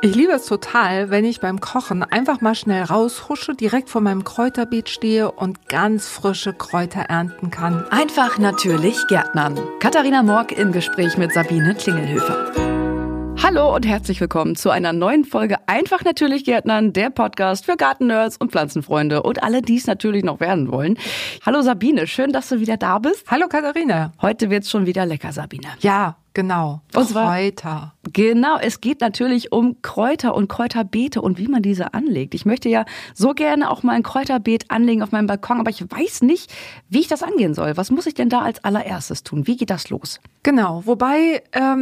Ich liebe es total, wenn ich beim Kochen einfach mal schnell raushusche, direkt vor meinem Kräuterbeet stehe und ganz frische Kräuter ernten kann. Einfach natürlich Gärtnern. Katharina Morck im Gespräch mit Sabine Klingelhöfer. Hallo und herzlich willkommen zu einer neuen Folge Einfach natürlich Gärtnern, der Podcast für Gartennerds und Pflanzenfreunde und alle, die es natürlich noch werden wollen. Hallo Sabine, schön, dass du wieder da bist. Hallo Katharina. Heute wird's schon wieder lecker, Sabine. Ja, genau. Und zwar, Kräuter. Genau, es geht natürlich um Kräuter und Kräuterbeete und wie man diese anlegt. Ich möchte ja so gerne auch mal ein Kräuterbeet anlegen auf meinem Balkon, aber ich weiß nicht, wie ich das angehen soll. Was muss ich denn da als allererstes tun? Wie geht das los? Genau, wobei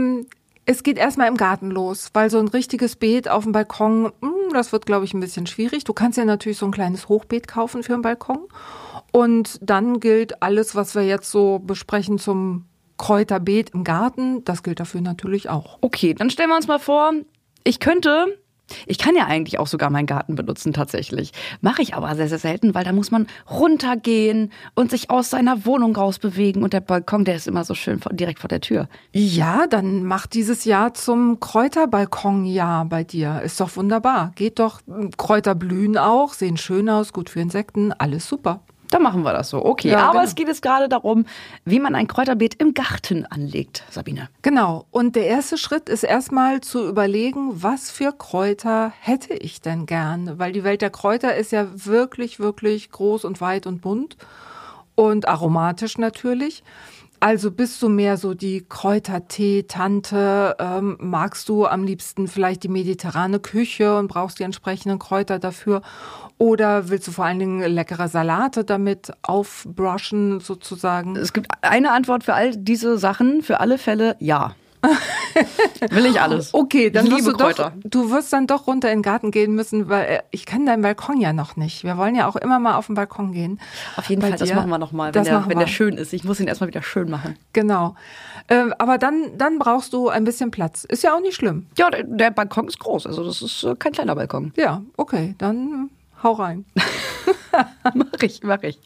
es geht erstmal im Garten los, weil so ein richtiges Beet auf dem Balkon, das wird, glaube ich, ein bisschen schwierig. Du kannst ja natürlich so ein kleines Hochbeet kaufen für den Balkon. Und dann gilt alles, was wir jetzt so besprechen zum Kräuterbeet im Garten, das gilt dafür natürlich auch. Okay, dann stellen wir uns mal vor, ich kann ja eigentlich auch sogar meinen Garten benutzen tatsächlich. Mache ich aber sehr, sehr selten, weil da muss man runtergehen und sich aus seiner Wohnung rausbewegen. Und der Balkon, der ist immer so schön direkt vor der Tür. Ja, dann mach dieses Jahr zum Kräuterbalkonjahr bei dir. Ist doch wunderbar. Geht doch, Kräuter blühen auch, sehen schön aus, gut für Insekten, alles super. Dann machen wir das so. Okay, ja, aber genau. Es geht jetzt gerade darum, wie man ein Kräuterbeet im Garten anlegt, Sabine. Genau. Und der erste Schritt ist erstmal zu überlegen, was für Kräuter hätte ich denn gern? Weil die Welt der Kräuter ist ja wirklich, wirklich groß und weit und bunt und aromatisch natürlich. Also bist du mehr so die Kräutertee-Tante, magst du am liebsten vielleicht die mediterrane Küche und brauchst die entsprechenden Kräuter dafür? Oder willst du vor allen Dingen leckere Salate damit aufbrushen sozusagen? Es gibt eine Antwort für all diese Sachen, für alle Fälle ja. Will ich alles. Okay, dann Kräuter. Du wirst dann doch runter in den Garten gehen müssen, weil ich kenne deinen Balkon ja noch nicht. Wir wollen ja auch immer mal auf den Balkon gehen. Auf jeden Fall, das machen wir nochmal, wenn der schön ist. Ich muss ihn erstmal wieder schön machen. Genau. Aber dann brauchst du ein bisschen Platz. Ist ja auch nicht schlimm. Ja, der Balkon ist groß, also das ist kein kleiner Balkon. Ja, okay, dann hau rein. Mach ich.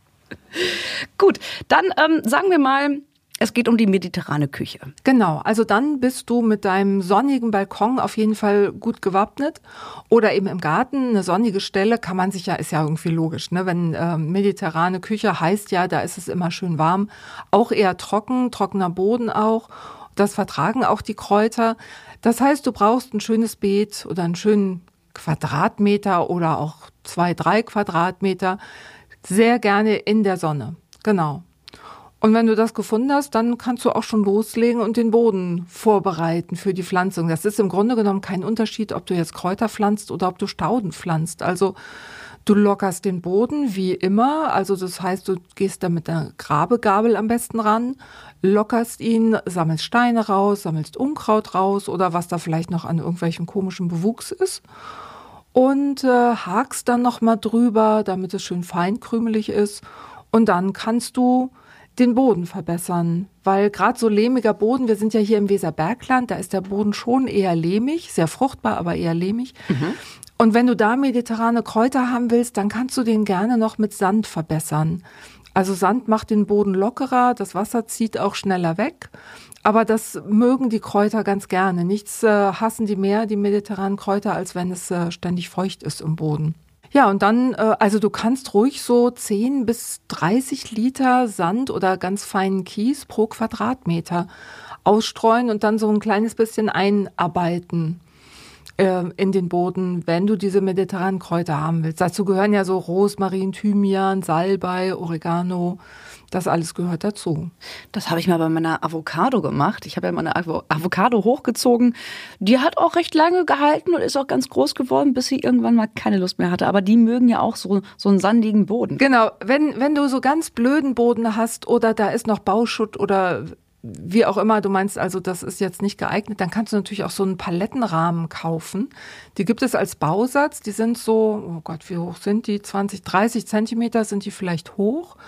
Gut, dann sagen wir mal, es geht um die mediterrane Küche. Genau, also dann bist du mit deinem sonnigen Balkon auf jeden Fall gut gewappnet. Oder eben im Garten, eine sonnige Stelle kann man sich ja, ist ja irgendwie logisch, ne? Wenn mediterrane Küche heißt ja, da ist es immer schön warm. Auch eher trocken, trockener Boden auch. Das vertragen auch die Kräuter. Das heißt, du brauchst ein schönes Beet oder einen schönen Quadratmeter oder auch 2-3 Quadratmeter. Sehr gerne in der Sonne, genau. Und wenn du das gefunden hast, dann kannst du auch schon loslegen und den Boden vorbereiten für die Pflanzung. Das ist im Grunde genommen kein Unterschied, ob du jetzt Kräuter pflanzt oder ob du Stauden pflanzt. Also du lockerst den Boden wie immer. Also das heißt, du gehst da mit der Grabegabel am besten ran, lockerst ihn, sammelst Steine raus, sammelst Unkraut raus oder was da vielleicht noch an irgendwelchem komischen Bewuchs ist. Und hakst dann nochmal drüber, damit es schön feinkrümelig ist. Und dann kannst du den Boden verbessern, weil gerade so lehmiger Boden, wir sind ja hier im Weserbergland, da ist der Boden schon eher lehmig, sehr fruchtbar, aber eher lehmig. Mhm. Und wenn du da mediterrane Kräuter haben willst, dann kannst du den gerne noch mit Sand verbessern. Also Sand macht den Boden lockerer, das Wasser zieht auch schneller weg. Aber das mögen die Kräuter ganz gerne. Nichts hassen die mehr, die mediterranen Kräuter, als wenn es ständig feucht ist im Boden. Ja, und dann, also du kannst ruhig so 10 bis 30 Liter Sand oder ganz feinen Kies pro Quadratmeter ausstreuen und dann so ein kleines bisschen einarbeiten in den Boden, wenn du diese mediterranen Kräuter haben willst. Dazu gehören ja so Rosmarin, Thymian, Salbei, Oregano. Das alles gehört dazu. Das habe ich mal bei meiner Avocado gemacht. Ich habe ja meine Avocado hochgezogen. Die hat auch recht lange gehalten und ist auch ganz groß geworden, bis sie irgendwann mal keine Lust mehr hatte. Aber die mögen ja auch so einen sandigen Boden. Genau, wenn du so ganz blöden Boden hast oder da ist noch Bauschutt oder wie auch immer, du meinst also, das ist jetzt nicht geeignet, dann kannst du natürlich auch so einen Palettenrahmen kaufen. Die gibt es als Bausatz. Die sind so, oh Gott, wie hoch sind die? 20, 30 Zentimeter sind die vielleicht hoch.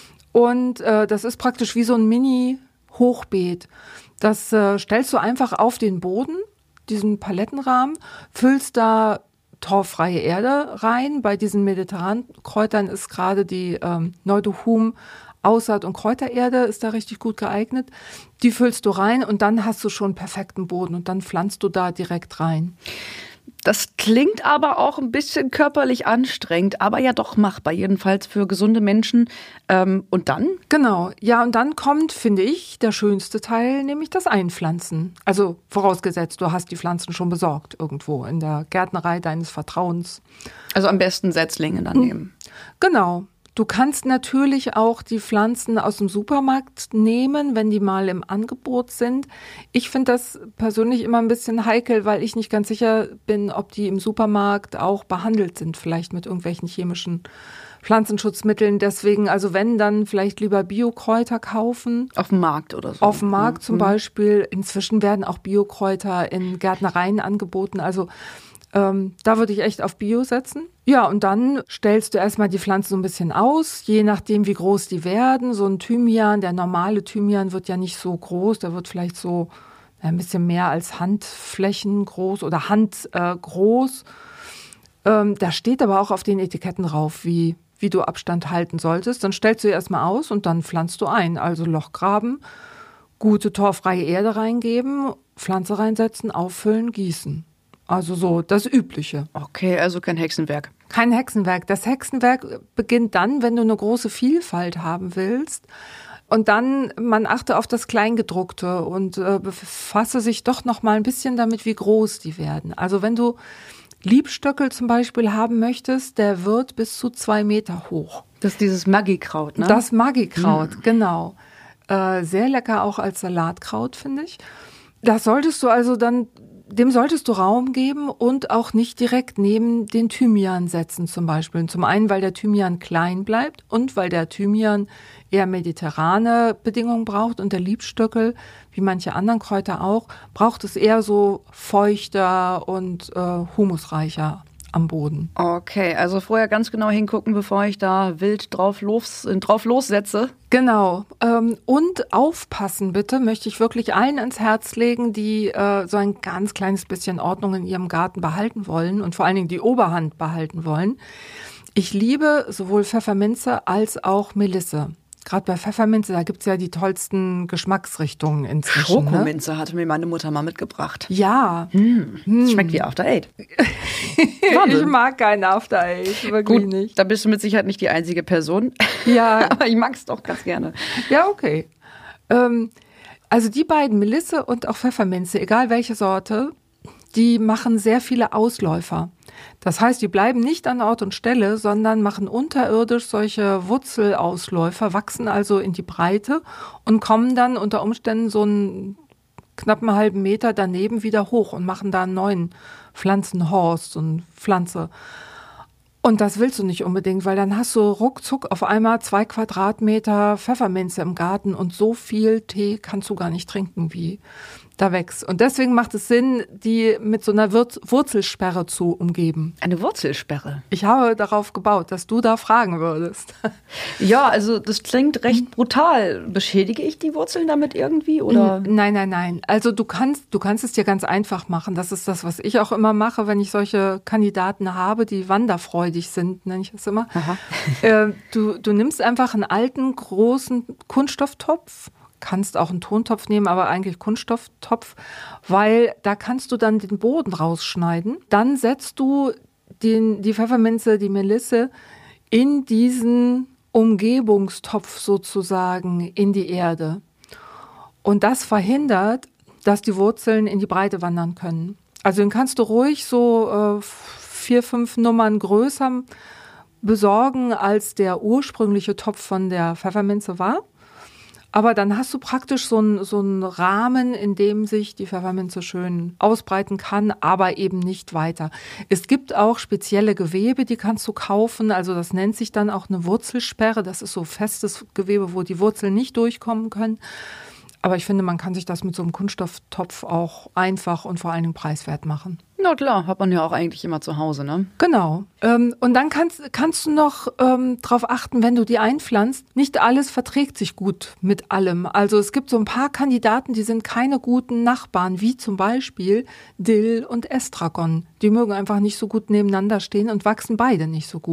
Und das ist praktisch wie so ein Mini-Hochbeet. Das stellst du einfach auf den Boden, diesen Palettenrahmen, füllst da torffreie Erde rein. Bei diesen mediterranen Kräutern ist gerade die Neudohum Aussaat- und Kräutererde ist da richtig gut geeignet. Die füllst du rein und dann hast du schon perfekten Boden und dann pflanzt du da direkt rein. Das klingt aber auch ein bisschen körperlich anstrengend, aber ja doch machbar, jedenfalls für gesunde Menschen. Und dann? Genau, ja, und dann kommt, finde ich, der schönste Teil, nämlich das Einpflanzen. Also vorausgesetzt, du hast die Pflanzen schon besorgt irgendwo in der Gärtnerei deines Vertrauens. Also am besten Setzlinge dann nehmen. Genau. Du kannst natürlich auch die Pflanzen aus dem Supermarkt nehmen, wenn die mal im Angebot sind. Ich finde das persönlich immer ein bisschen heikel, weil ich nicht ganz sicher bin, ob die im Supermarkt auch behandelt sind, vielleicht mit irgendwelchen chemischen Pflanzenschutzmitteln. Deswegen, also wenn, dann vielleicht lieber Biokräuter kaufen. Auf dem Markt oder so. Auf dem Markt zum Beispiel. Inzwischen werden auch Biokräuter in Gärtnereien angeboten. Also da würde ich echt auf Bio setzen. Ja, und dann stellst du erstmal die Pflanzen so ein bisschen aus, je nachdem, wie groß die werden. So ein Thymian, der normale Thymian wird ja nicht so groß, der wird vielleicht so ein bisschen mehr als Handflächen groß oder handgroß. Da steht aber auch auf den Etiketten drauf, wie du Abstand halten solltest. Dann stellst du erstmal aus und dann pflanzt du ein. Also Loch graben, gute torffreie Erde reingeben, Pflanze reinsetzen, auffüllen, gießen. Also so das Übliche. Okay, also kein Hexenwerk. Kein Hexenwerk. Das Hexenwerk beginnt dann, wenn du eine große Vielfalt haben willst. Und dann, man achte auf das Kleingedruckte und befasse sich doch noch mal ein bisschen damit, wie groß die werden. Also wenn du Liebstöckel zum Beispiel haben möchtest, der wird bis zu 2 Meter hoch. Das ist dieses Maggi-Kraut, ne? Das Maggi-Kraut, genau. Sehr lecker auch als Salatkraut, finde ich. Das solltest du also dann... Dem solltest du Raum geben und auch nicht direkt neben den Thymian setzen zum Beispiel. Zum einen, weil der Thymian klein bleibt und weil der Thymian eher mediterrane Bedingungen braucht und der Liebstöckel, wie manche anderen Kräuter auch, braucht es eher so feuchter und humusreicher am Boden. Okay, also vorher ganz genau hingucken, bevor ich da wild drauf lossetze. Genau. Und aufpassen bitte, möchte ich wirklich allen ans Herz legen, die so ein ganz kleines bisschen Ordnung in ihrem Garten behalten wollen und vor allen Dingen die Oberhand behalten wollen. Ich liebe sowohl Pfefferminze als auch Melisse. Gerade bei Pfefferminze, da gibt's ja die tollsten Geschmacksrichtungen inzwischen. Schokominze hatte mir meine Mutter mal mitgebracht. Ja. Das schmeckt wie After Eight. Ich mag keinen After Eight, wirklich Gut, nicht. Da bist du mit Sicherheit nicht die einzige Person. Ja. Aber ich mag es doch ganz gerne. Ja, okay. Also die beiden, Melisse und auch Pfefferminze, egal welche Sorte, die machen sehr viele Ausläufer. Das heißt, die bleiben nicht an Ort und Stelle, sondern machen unterirdisch solche Wurzelausläufer, wachsen also in die Breite und kommen dann unter Umständen so einen knappen halben Meter daneben wieder hoch und machen da einen neuen Pflanzenhorst und Pflanze. Und das willst du nicht unbedingt, weil dann hast du ruckzuck auf einmal 2 Quadratmeter Pfefferminze im Garten und so viel Tee kannst du gar nicht trinken, wie da wächst. Und deswegen macht es Sinn, die mit so einer Wurzelsperre zu umgeben. Eine Wurzelsperre? Ich habe darauf gebaut, dass du da fragen würdest. Ja, also das klingt recht brutal. Beschädige ich die Wurzeln damit irgendwie, oder? Nein. Also du kannst es dir ganz einfach machen. Das ist das, was ich auch immer mache, wenn ich solche Kandidaten habe, die wanderfreudig sind, nenne ich es immer. Du nimmst einfach einen alten, großen Kunststofftopf, kannst auch einen Tontopf nehmen, aber eigentlich Kunststofftopf, weil da kannst du dann den Boden rausschneiden. Dann setzt du die Pfefferminze, die Melisse in diesen Umgebungstopf sozusagen in die Erde. Und das verhindert, dass die Wurzeln in die Breite wandern können. Also den kannst du ruhig so 4, 5 Nummern größer besorgen, als der ursprüngliche Topf von der Pfefferminze war. Aber dann hast du praktisch so einen Rahmen, in dem sich die Pfefferminze schön ausbreiten kann, aber eben nicht weiter. Es gibt auch spezielle Gewebe, die kannst du kaufen. Also das nennt sich dann auch eine Wurzelsperre. Das ist so festes Gewebe, wo die Wurzeln nicht durchkommen können. Aber ich finde, man kann sich das mit so einem Kunststofftopf auch einfach und vor allen Dingen preiswert machen. Na klar, hat man ja auch eigentlich immer zu Hause, ne? Genau. Und dann kannst du noch darauf achten, wenn du die einpflanzt, nicht alles verträgt sich gut mit allem. Also es gibt so ein paar Kandidaten, die sind keine guten Nachbarn, wie zum Beispiel Dill und Estragon. Die mögen einfach nicht so gut nebeneinander stehen und wachsen beide nicht so gut.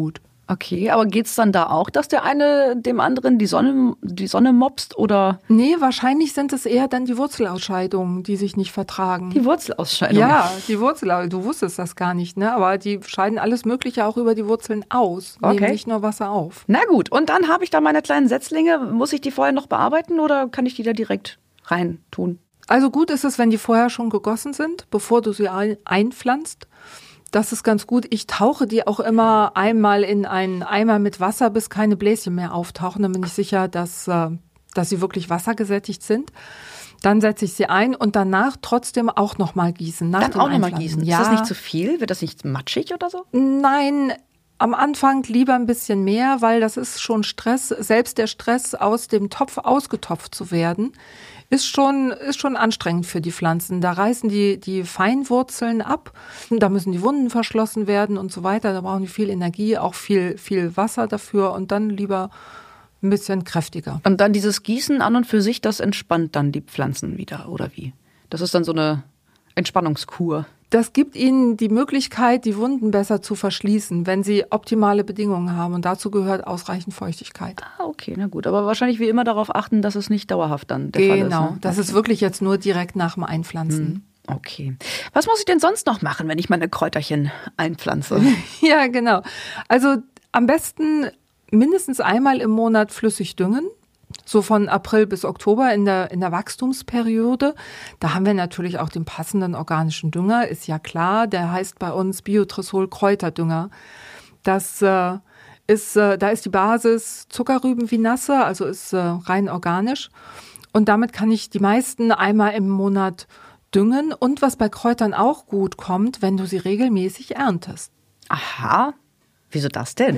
Okay, aber geht's dann da auch, dass der eine dem anderen die Sonne mopst oder? Nee, wahrscheinlich sind es eher dann die Wurzelausscheidungen, die sich nicht vertragen. Die Wurzelausscheidung? Ja, die Wurzelausscheidung. Du wusstest das gar nicht, ne? Aber die scheiden alles Mögliche auch über die Wurzeln aus. Okay. Nehmen nicht nur Wasser auf. Na gut, und dann habe ich da meine kleinen Setzlinge. Muss ich die vorher noch bearbeiten oder kann ich die da direkt rein tun? Also gut ist es, wenn die vorher schon gegossen sind, bevor du sie einpflanzt. Das ist ganz gut. Ich tauche die auch immer einmal in einen Eimer mit Wasser, bis keine Bläschen mehr auftauchen. Dann bin ich sicher, dass sie wirklich wassergesättigt sind. Dann setze ich sie ein und danach trotzdem auch nochmal gießen. Dann auch nochmal gießen? Ja. Ist das nicht zu viel? Wird das nicht matschig oder so? Nein, am Anfang lieber ein bisschen mehr, weil das ist schon Stress. Selbst der Stress, aus dem Topf ausgetopft zu werden, ist schon anstrengend für die Pflanzen. Da reißen die Feinwurzeln ab, da müssen die Wunden verschlossen werden und so weiter. Da brauchen die viel Energie, auch viel Wasser dafür und dann lieber ein bisschen kräftiger. Und dann dieses Gießen an und für sich, das entspannt dann die Pflanzen wieder, oder wie? Das ist dann so eine Entspannungskur. Das gibt ihnen die Möglichkeit, die Wunden besser zu verschließen, wenn sie optimale Bedingungen haben. Und dazu gehört ausreichend Feuchtigkeit. Ah, okay, na gut. Aber wahrscheinlich wie immer darauf achten, dass es nicht dauerhaft dann der Fall ist. Genau, das ist wirklich jetzt nur direkt nach dem Einpflanzen. Okay. Was muss ich denn sonst noch machen, wenn ich meine Kräuterchen einpflanze? Ja, genau. Also am besten mindestens einmal im Monat flüssig düngen. So von April bis Oktober in der Wachstumsperiode. Da haben wir natürlich auch den passenden organischen Dünger, ist ja klar. Der heißt bei uns Biotrisol Kräuterdünger. Da ist die Basis Zuckerrübenvinasse, also ist rein organisch. Und damit kann ich die meisten einmal im Monat düngen. Und was bei Kräutern auch gut kommt, wenn du sie regelmäßig erntest. Aha. Wieso das denn?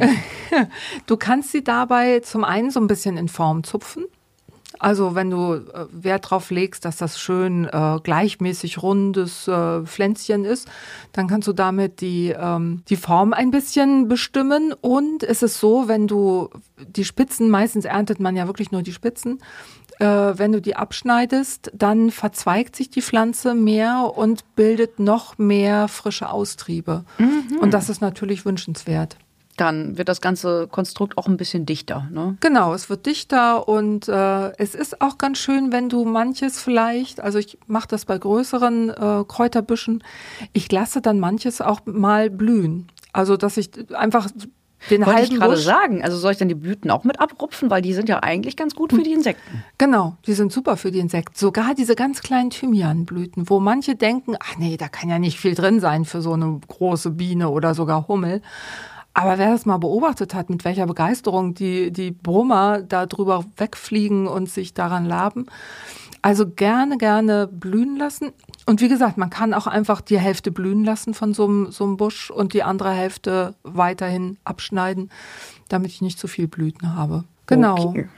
Du kannst sie dabei zum einen so ein bisschen in Form zupfen. Also wenn du Wert drauf legst, dass das schön gleichmäßig rundes Pflänzchen ist, dann kannst du damit die Form ein bisschen bestimmen. Und es ist so, wenn du die Spitzen, meistens erntet man ja wirklich nur die Spitzen, wenn du die abschneidest, dann verzweigt sich die Pflanze mehr und bildet noch mehr frische Austriebe. Mhm. Und das ist natürlich wünschenswert. Dann wird das ganze Konstrukt auch ein bisschen dichter, ne? Genau, es wird dichter und es ist auch ganz schön, wenn du manches vielleicht, also ich mache das bei größeren Kräuterbüschen, ich lasse dann manches auch mal blühen. Also dass ich einfach den Wollte halben ich gerade Busch sagen, also soll ich dann die Blüten auch mit abrupfen, weil die sind ja eigentlich ganz gut für die Insekten. Genau, die sind super für die Insekten. Sogar diese ganz kleinen Thymianblüten, wo manche denken, ach nee, da kann ja nicht viel drin sein für so eine große Biene oder sogar Hummel. Aber wer das mal beobachtet hat, mit welcher Begeisterung die Brummer da drüber wegfliegen und sich daran laben, also gerne blühen lassen. Und wie gesagt, man kann auch einfach die Hälfte blühen lassen von so einem Busch und die andere Hälfte weiterhin abschneiden, damit ich nicht zu viel Blüten habe. Genau. Okay.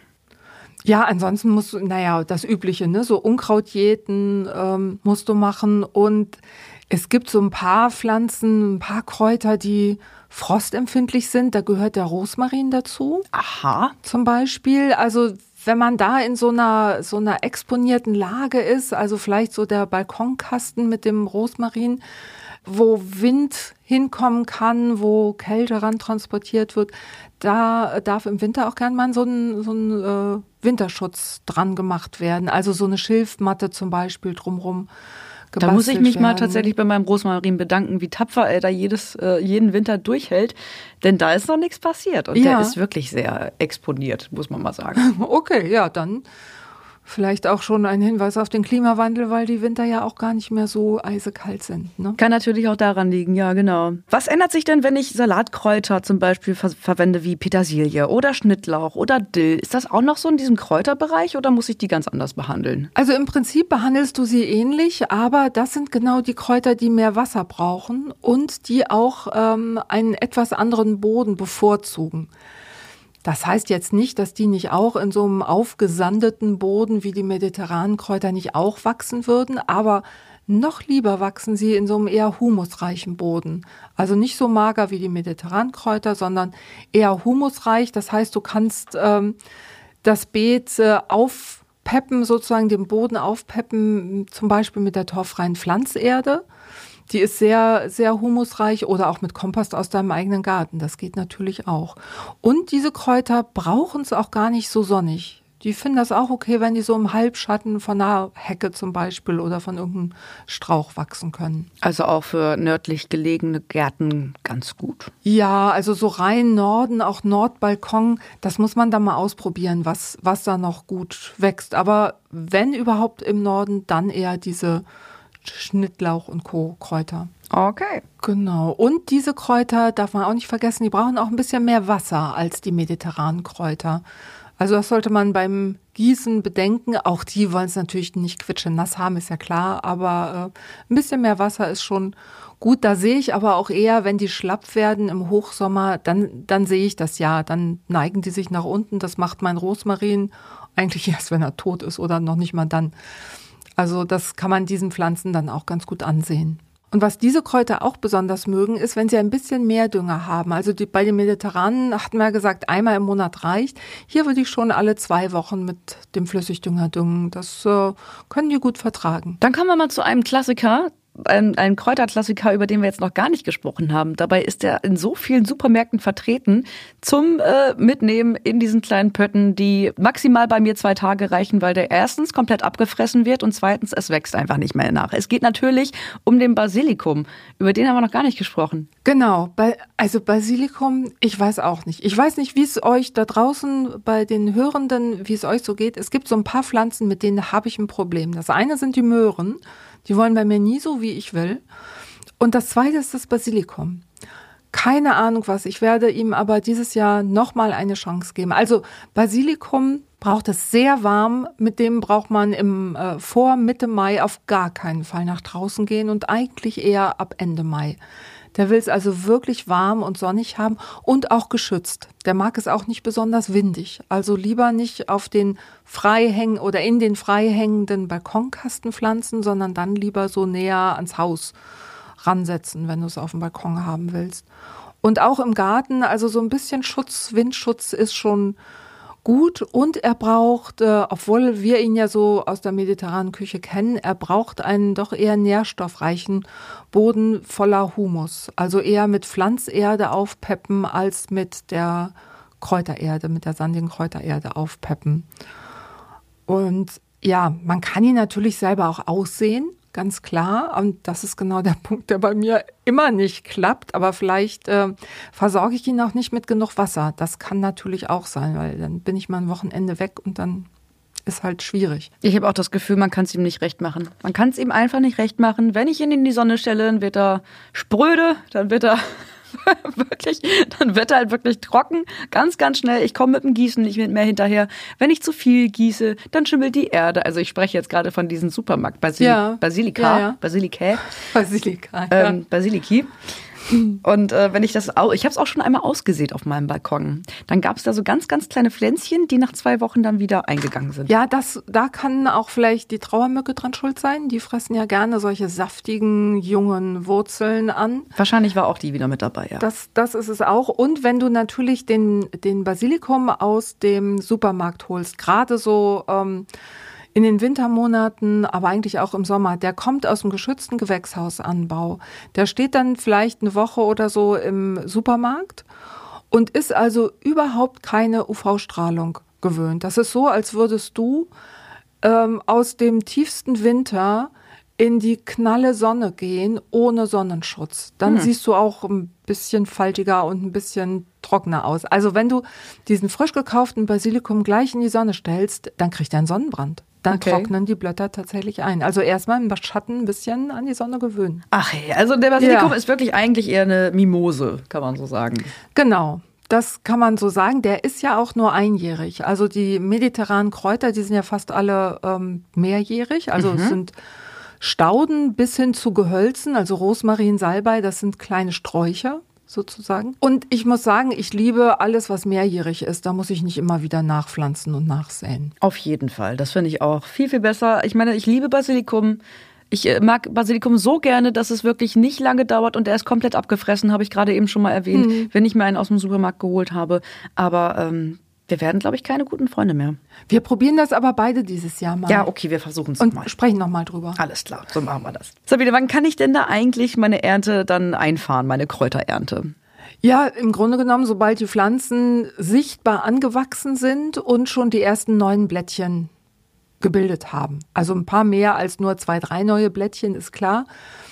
Ja, ansonsten musst du, das Übliche, ne, so Unkrautjäten musst du machen. Und es gibt so ein paar Pflanzen, ein paar Kräuter, die frostempfindlich sind. Da gehört der Rosmarin dazu. Aha. Zum Beispiel. Also wenn man da in so einer exponierten Lage ist, also vielleicht so der Balkonkasten mit dem Rosmarin, wo Wind hinkommen kann, wo Kälte ran transportiert wird, da darf im Winter auch gern mal so ein Winterschutz dran gemacht werden. Also so eine Schilfmatte zum Beispiel drumherum. Da muss ich mich mal tatsächlich bei meinem Rosmarin bedanken, wie tapfer er da jeden Winter durchhält. Denn da ist noch nichts passiert. Und der ist wirklich sehr exponiert, muss man mal sagen. Okay, ja, dann vielleicht auch schon ein Hinweis auf den Klimawandel, weil die Winter ja auch gar nicht mehr so eisekalt sind. Ne? Kann natürlich auch daran liegen, ja, genau. Was ändert sich denn, wenn ich Salatkräuter zum Beispiel verwende wie Petersilie oder Schnittlauch oder Dill? Ist das auch noch so in diesem Kräuterbereich oder muss ich die ganz anders behandeln? Also im Prinzip behandelst du sie ähnlich, aber das sind genau die Kräuter, die mehr Wasser brauchen und die auch einen etwas anderen Boden bevorzugen. Das heißt jetzt nicht, dass die nicht auch in so einem aufgesandeten Boden wie die mediterranen Kräuter nicht auch wachsen würden, aber noch lieber wachsen sie in so einem eher humusreichen Boden. Also nicht so mager wie die mediterranen Kräuter, sondern eher humusreich. Das heißt, du kannst das Beet aufpeppen, sozusagen den Boden aufpeppen, zum Beispiel mit der torffreien Pflanzerde. Die ist sehr, sehr humusreich oder auch mit Kompost aus deinem eigenen Garten. Das geht natürlich auch. Und diese Kräuter brauchen es auch gar nicht so sonnig. Die finden das auch okay, wenn die so im Halbschatten von einer Hecke zum Beispiel oder von irgendeinem Strauch wachsen können. Also auch für nördlich gelegene Gärten ganz gut. Ja, also so rein Norden, auch Nordbalkon, das muss man dann mal ausprobieren, was da noch gut wächst. Aber wenn überhaupt im Norden, dann eher diese Schnittlauch und Co. Kräuter. Okay. Genau. Und diese Kräuter darf man auch nicht vergessen, die brauchen auch ein bisschen mehr Wasser als die mediterranen Kräuter. Also das sollte man beim Gießen bedenken. Auch die wollen es natürlich nicht quitschenass haben, ist ja klar. Aber ein bisschen mehr Wasser ist schon gut. Da sehe ich aber auch eher, wenn die schlapp werden im Hochsommer, dann sehe ich das ja. Dann neigen die sich nach unten. Das macht mein Rosmarin eigentlich erst, wenn er tot ist oder noch nicht mal dann. Also das kann man diesen Pflanzen dann auch ganz gut ansehen. Und was diese Kräuter auch besonders mögen, ist, wenn sie ein bisschen mehr Dünger haben. Also bei den Mediterranen hatten wir gesagt, einmal im Monat reicht. Hier würde ich schon alle 2 Wochen mit dem Flüssigdünger düngen. Das können die gut vertragen. Dann kommen wir mal zu einem Klassiker. Ein Kräuterklassiker, über den wir jetzt noch gar nicht gesprochen haben. Dabei ist er in so vielen Supermärkten vertreten zum Mitnehmen in diesen kleinen Pötten, die maximal bei mir 2 Tage reichen, weil der erstens komplett abgefressen wird und zweitens, es wächst einfach nicht mehr nach. Es geht natürlich um den Basilikum. Über den haben wir noch gar nicht gesprochen. Genau, also Basilikum, ich weiß auch nicht. Ich weiß nicht, wie es euch da draußen bei den Hörenden, wie es euch so geht. Es gibt so ein paar Pflanzen, mit denen habe ich ein Problem. Das eine sind die Möhren. Die wollen bei mir nie so, wie ich will. Und das zweite ist das Basilikum. Keine Ahnung was. Ich werde ihm aber dieses Jahr nochmal eine Chance geben. Also Basilikum braucht es sehr warm. Mit dem braucht man vor Mitte Mai auf gar keinen Fall nach draußen gehen und eigentlich eher ab Ende Mai. Der will es also wirklich warm und sonnig haben und auch geschützt. Der mag es auch nicht besonders windig. Also lieber nicht auf den oder in den frei hängenden Balkonkasten pflanzen, sondern dann lieber so näher ans Haus ransetzen, wenn du es auf dem Balkon haben willst. Und auch im Garten, also so ein bisschen Windschutz ist schon gut. Und er braucht, obwohl wir ihn ja so aus der mediterranen Küche kennen, er braucht einen doch eher nährstoffreichen Boden voller Humus. Also eher mit Pflanzerde aufpeppen als mit der Kräutererde, mit der sandigen Kräutererde aufpeppen. Und ja, man kann ihn natürlich selber auch aussehen, ganz klar. Und das ist genau der Punkt, der bei mir immer nicht klappt. Aber vielleicht versorge ich ihn auch nicht mit genug Wasser. Das kann natürlich auch sein, weil dann bin ich mal ein Wochenende weg und dann ist halt schwierig. Ich habe auch das Gefühl, man kann es ihm nicht recht machen. Man kann es ihm einfach nicht recht machen. Wenn ich ihn in die Sonne stelle, dann wird er spröde, dann wird er halt wirklich trocken, ganz, ganz schnell. Ich komme mit dem Gießen nicht mehr hinterher. Wenn ich zu viel gieße, dann schimmelt die Erde. Also ich spreche jetzt gerade von diesem Supermarkt Basiliki. Und wenn ich habe es auch schon einmal ausgesät auf meinem Balkon. Dann gab es da so ganz, ganz kleine Pflänzchen, die nach 2 Wochen dann wieder eingegangen sind. Ja, da kann auch vielleicht die Trauermücke dran schuld sein. Die fressen ja gerne solche saftigen, jungen Wurzeln an. Wahrscheinlich war auch die wieder mit dabei, ja. Das ist es auch. Und wenn du natürlich den Basilikum aus dem Supermarkt holst, gerade so in den Wintermonaten, aber eigentlich auch im Sommer, der kommt aus dem geschützten Gewächshausanbau. Der steht dann vielleicht eine Woche oder so im Supermarkt und ist also überhaupt keine UV-Strahlung gewöhnt. Das ist so, als würdest du aus dem tiefsten Winter in die knalle Sonne gehen, ohne Sonnenschutz. Dann siehst du auch ein bisschen faltiger und ein bisschen trockener aus. Also wenn du diesen frisch gekauften Basilikum gleich in die Sonne stellst, dann kriegt er einen Sonnenbrand. Dann trocknen die Blätter tatsächlich ein. Also erstmal im Schatten ein bisschen an die Sonne gewöhnen. Ach hey, also der Basilikum ist wirklich eigentlich eher eine Mimose, kann man so sagen. Genau. Das kann man so sagen. Der ist ja auch nur einjährig. Also die mediterranen Kräuter, die sind ja fast alle mehrjährig. Also es sind Stauden bis hin zu Gehölzen, also Rosmarin, Salbei, das sind kleine Sträucher sozusagen. Und ich muss sagen, ich liebe alles, was mehrjährig ist. Da muss ich nicht immer wieder nachpflanzen und nachsäen. Auf jeden Fall. Das finde ich auch viel, viel besser. Ich meine, ich liebe Basilikum. Ich mag Basilikum so gerne, dass es wirklich nicht lange dauert und er ist komplett abgefressen, habe ich gerade eben schon mal erwähnt, wenn ich mir einen aus dem Supermarkt geholt habe. Aber Wir werden, glaube ich, keine guten Freunde mehr. Wir probieren das aber beide dieses Jahr mal. Ja, okay, wir versuchen es und mal. Sprechen nochmal drüber. Alles klar, so machen wir das. Sabine, wann kann ich denn da eigentlich meine Ernte dann einfahren, meine Kräuterernte? Ja, im Grunde genommen, sobald die Pflanzen sichtbar angewachsen sind und schon die ersten neuen Blättchen gebildet haben. Also ein paar mehr als nur 2, 3 neue Blättchen, ist klar.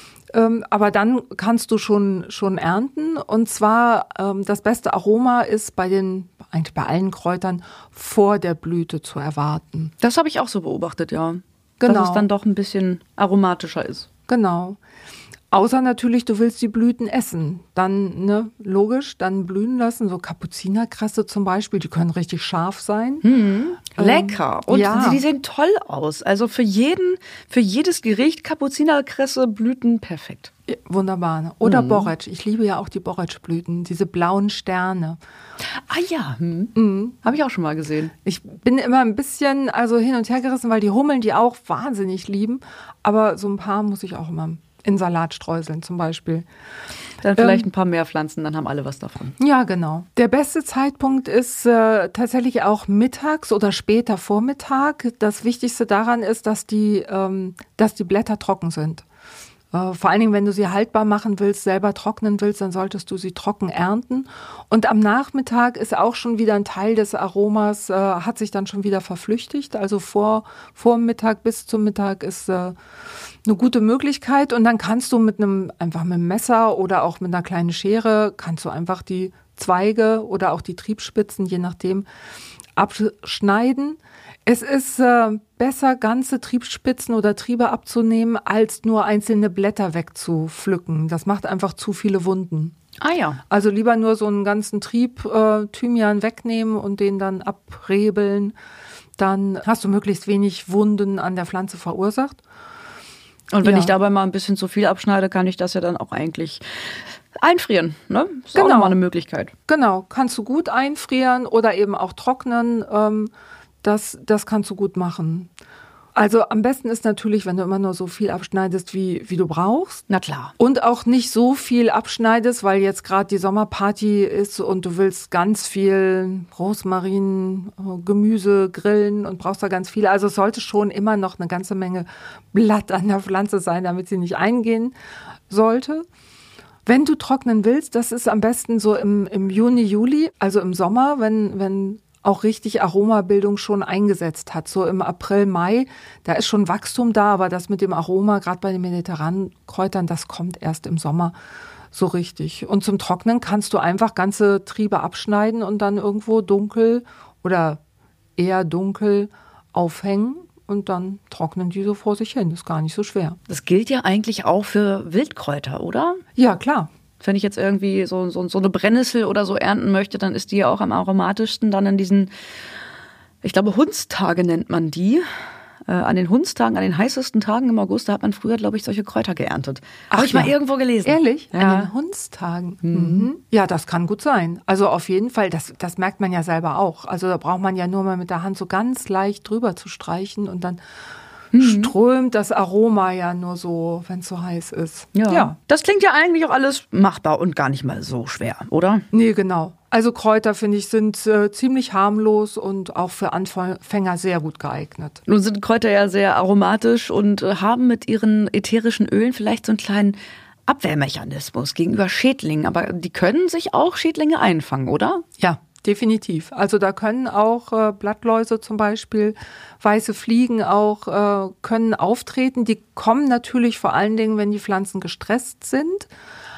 Aber dann kannst du schon ernten. Und zwar das beste Aroma ist eigentlich bei allen Kräutern vor der Blüte zu erwarten. Das habe ich auch so beobachtet, ja. Genau. Dass es dann doch ein bisschen aromatischer ist. Genau. Außer natürlich, du willst die Blüten essen. Dann, ne, logisch, dann blühen lassen. So Kapuzinerkresse zum Beispiel, die können richtig scharf sein. Lecker. Und ja. die sehen toll aus. Also für jedes Gericht Kapuzinerkresse, Blüten, perfekt. Ja, wunderbar. Ne? Oder Borretsch. Ich liebe ja auch die Borretschblüten, diese blauen Sterne. Ah ja, habe ich auch schon mal gesehen. Ich bin immer ein bisschen hin und her gerissen, weil die Hummeln die auch wahnsinnig lieben. Aber so ein paar muss ich auch immer in Salat streuseln zum Beispiel. Dann vielleicht ein paar mehr Pflanzen, dann haben alle was davon. Ja, genau. Der beste Zeitpunkt ist tatsächlich auch mittags oder später Vormittag. Das Wichtigste daran ist, dass die Blätter trocken sind. Vor allen Dingen, wenn du sie haltbar machen willst, selber trocknen willst, dann solltest du sie trocken ernten. Und am Nachmittag ist auch schon wieder ein Teil des Aromas, hat sich dann schon wieder verflüchtigt. Also vor Mittag bis zum Mittag ist eine gute Möglichkeit. Und dann kannst du einfach mit einem Messer oder auch mit einer kleinen Schere, kannst du einfach die Zweige oder auch die Triebspitzen, je nachdem, abschneiden. Es ist besser, ganze Triebspitzen oder Triebe abzunehmen, als nur einzelne Blätter wegzupflücken. Das macht einfach zu viele Wunden. Ah ja. Also lieber nur so einen ganzen Trieb Thymian wegnehmen und den dann abrebeln. Dann hast du möglichst wenig Wunden an der Pflanze verursacht. Und wenn Ja. ich dabei mal ein bisschen zu viel abschneide, kann ich das ja dann auch eigentlich einfrieren. Ne? Ist auch Genau. nochmal eine Möglichkeit. Genau, kannst du gut einfrieren oder eben auch trocknen. Das kannst du gut machen. Also am besten ist natürlich, wenn du immer nur so viel abschneidest, wie du brauchst. Na klar. Und auch nicht so viel abschneidest, weil jetzt gerade die Sommerparty ist und du willst ganz viel Rosmarin, Gemüse grillen und brauchst da ganz viel. Also es sollte schon immer noch eine ganze Menge Blatt an der Pflanze sein, damit sie nicht eingehen sollte. Wenn du trocknen willst, das ist am besten so im Juni, Juli, also im Sommer, wenn auch richtig Aromabildung schon eingesetzt hat. So im April, Mai, da ist schon Wachstum da, aber das mit dem Aroma, gerade bei den mediterranen Kräutern, das kommt erst im Sommer so richtig. Und zum Trocknen kannst du einfach ganze Triebe abschneiden und dann irgendwo dunkel oder eher dunkel aufhängen und dann trocknen die so vor sich hin. Das ist gar nicht so schwer. Das gilt ja eigentlich auch für Wildkräuter, oder? Ja, klar. Wenn ich jetzt irgendwie so eine Brennnessel oder so ernten möchte, dann ist die ja auch am aromatischsten dann in diesen, ich glaube, Hundstage nennt man die. An den Hundstagen, an den heißesten Tagen im August, da hat man früher, glaube ich, solche Kräuter geerntet. Habe ich mal irgendwo gelesen. Ehrlich? Ja. An den Hundstagen? Mhm. Ja, das kann gut sein. Also auf jeden Fall, das merkt man ja selber auch. Also da braucht man ja nur mal mit der Hand so ganz leicht drüber zu streichen und dann strömt das Aroma ja nur so, wenn es so heiß ist. Ja. Das klingt ja eigentlich auch alles machbar und gar nicht mal so schwer, oder? Nee, genau. Also Kräuter, finde ich, sind ziemlich harmlos und auch für Anfänger sehr gut geeignet. Nun sind Kräuter ja sehr aromatisch und haben mit ihren ätherischen Ölen vielleicht so einen kleinen Abwehrmechanismus gegenüber Schädlingen. Aber die können sich auch Schädlinge einfangen, oder? Ja, definitiv. Also da können auch Blattläuse zum Beispiel, weiße Fliegen auch, können auftreten. Die kommen natürlich vor allen Dingen, wenn die Pflanzen gestresst sind.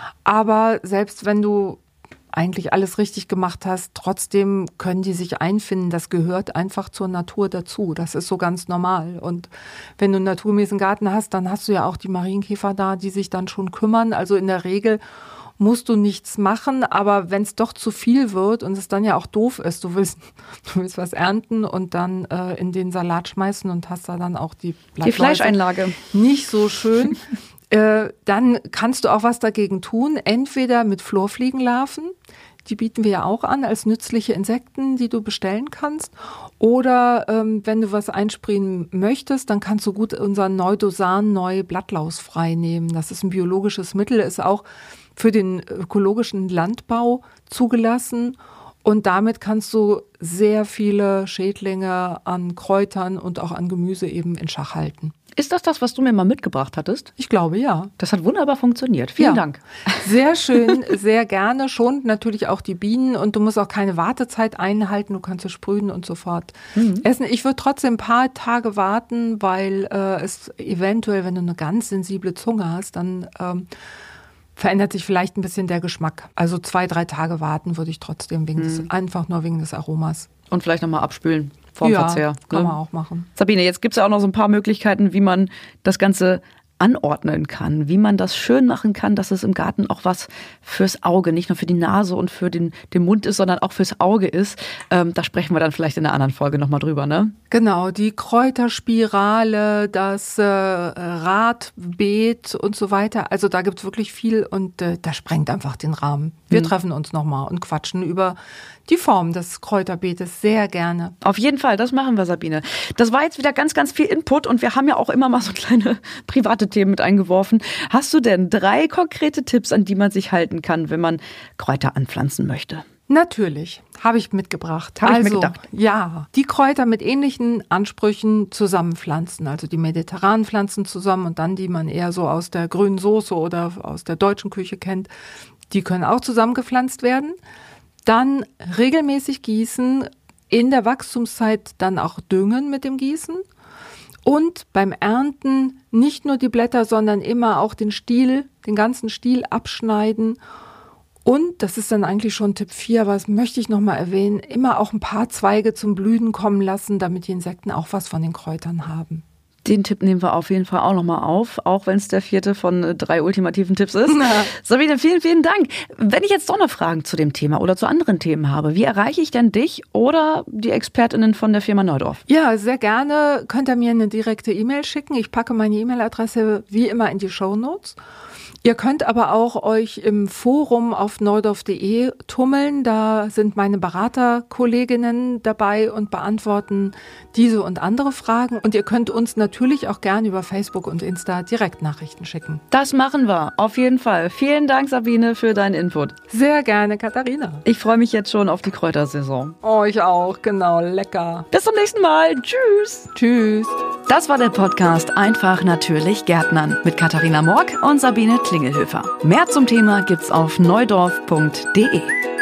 Aber selbst wenn du eigentlich alles richtig gemacht hast, trotzdem können die sich einfinden. Das gehört einfach zur Natur dazu. Das ist so ganz normal. Und wenn du einen naturmäßigen Garten hast, dann hast du ja auch die Marienkäfer da, die sich dann schon kümmern. Also in der Regel musst du nichts machen, aber wenn es doch zu viel wird und es dann ja auch doof ist, du willst was ernten und dann in den Salat schmeißen und hast da dann auch die Blattläuse. Die Fleischeinlage. Nicht so schön. Dann kannst du auch was dagegen tun, entweder mit Florfliegenlarven, die bieten wir ja auch an als nützliche Insekten, die du bestellen kannst, oder wenn du was einsprühen möchtest, dann kannst du gut unseren Neudosan Blattlausfrei nehmen. Das ist ein biologisches Mittel, ist auch für den ökologischen Landbau zugelassen Und damit kannst du sehr viele Schädlinge an Kräutern und auch an Gemüse eben in Schach halten. Ist das, was du mir mal mitgebracht hattest? Ich glaube, ja. Das hat wunderbar funktioniert. Vielen Dank. Sehr schön, sehr gerne. Schont natürlich auch die Bienen und du musst auch keine Wartezeit einhalten. Du kannst es sprühen und sofort essen. Ich würde trotzdem ein paar Tage warten, weil es eventuell, wenn du eine ganz sensible Zunge hast, dann verändert sich vielleicht ein bisschen der Geschmack. Also 2-3 Tage warten würde ich trotzdem, einfach nur wegen des Aromas. Und vielleicht nochmal abspülen vorm Verzehr. Kann man auch machen. Sabine, jetzt gibt es ja auch noch so ein paar Möglichkeiten, wie man das Ganze anordnen kann, wie man das schön machen kann, dass es im Garten auch was fürs Auge, nicht nur für die Nase und für den Mund ist, sondern auch fürs Auge ist. Da sprechen wir dann vielleicht in einer anderen Folge nochmal drüber, ne? Genau, die Kräuterspirale, das Radbeet und so weiter. Also da gibt's wirklich viel und das sprengt einfach den Rahmen. Wir treffen uns nochmal und quatschen über die Form des Kräuterbeetes sehr gerne. Auf jeden Fall, das machen wir, Sabine. Das war jetzt wieder ganz, ganz viel Input und wir haben ja auch immer mal so kleine private Themen mit eingeworfen. Hast du denn 3 konkrete Tipps, an die man sich halten kann, wenn man Kräuter anpflanzen möchte? Natürlich, habe ich mitgebracht. Habe ich mir gedacht. Ja, die Kräuter mit ähnlichen Ansprüchen zusammenpflanzen. Also die mediterranen Pflanzen zusammen und dann die man eher so aus der grünen Soße oder aus der deutschen Küche kennt. Die können auch zusammengepflanzt werden. Dann regelmäßig gießen, in der Wachstumszeit dann auch düngen mit dem Gießen und beim Ernten nicht nur die Blätter, sondern immer auch den ganzen Stiel abschneiden und, das ist dann eigentlich schon Tipp 4, aber das möchte ich nochmal erwähnen, immer auch ein paar Zweige zum Blühen kommen lassen, damit die Insekten auch was von den Kräutern haben. Den Tipp nehmen wir auf jeden Fall auch nochmal auf, auch wenn es der 4. von 3 ultimativen Tipps ist. Ja. Sabine, vielen, vielen Dank. Wenn ich jetzt doch noch Fragen zu dem Thema oder zu anderen Themen habe, wie erreiche ich denn dich oder die ExpertInnen von der Firma Neudorf? Ja, sehr gerne. Könnt ihr mir eine direkte E-Mail schicken. Ich packe meine E-Mail-Adresse wie immer in die Shownotes. Ihr könnt aber auch euch im Forum auf neudorf.de tummeln. Da sind meine Beraterkolleginnen dabei und beantworten diese und andere Fragen. Und ihr könnt uns natürlich auch gerne über Facebook und Insta Direktnachrichten schicken. Das machen wir, auf jeden Fall. Vielen Dank, Sabine, für deinen Input. Sehr gerne, Katharina. Ich freue mich jetzt schon auf die Kräutersaison. Oh, ich auch, genau, lecker. Bis zum nächsten Mal. Tschüss. Tschüss. Das war der Podcast Einfach natürlich Gärtnern mit Katharina Mork und Sabine Klingelhöfer. Mehr zum Thema gibt's auf neudorf.de.